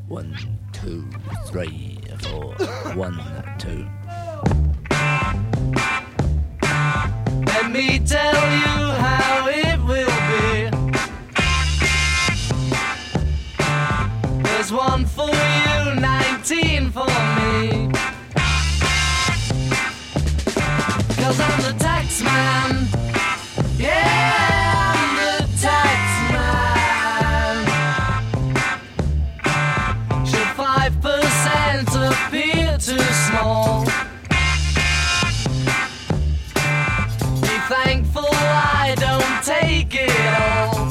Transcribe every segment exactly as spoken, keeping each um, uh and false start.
One, two, three, four. One, two. Let me tell you how it will be. There's one for you, nineteen for me. 'Cause I'm the tax man. Yeah, I'm the tax man. Should five percent appear too small? Be thankful I don't take it all.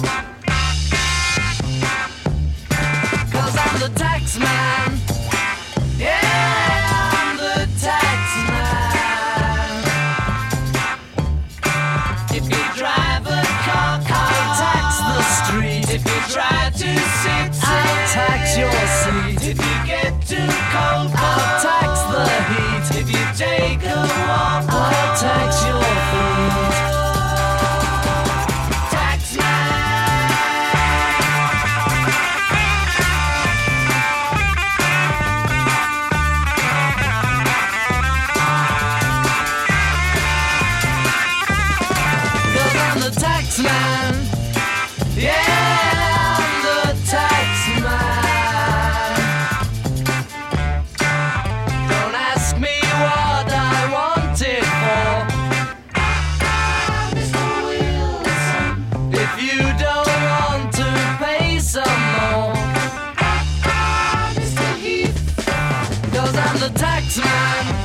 'Cause I'm the tax man. Yeah, I'm the tax man. If you drive a car, I'll tax the street. If you try to sit, I'll tax your seat. If you get too cold, I'll tax the heat. If you take a walk, I'll tax your feet. Tax man. Cause I'm the tax man. Yeah, I'm the tax man. Don't ask me what I want it for. Mister Wilson. If you don't want to pay some more. Mister Heath. Cause I'm the tax man.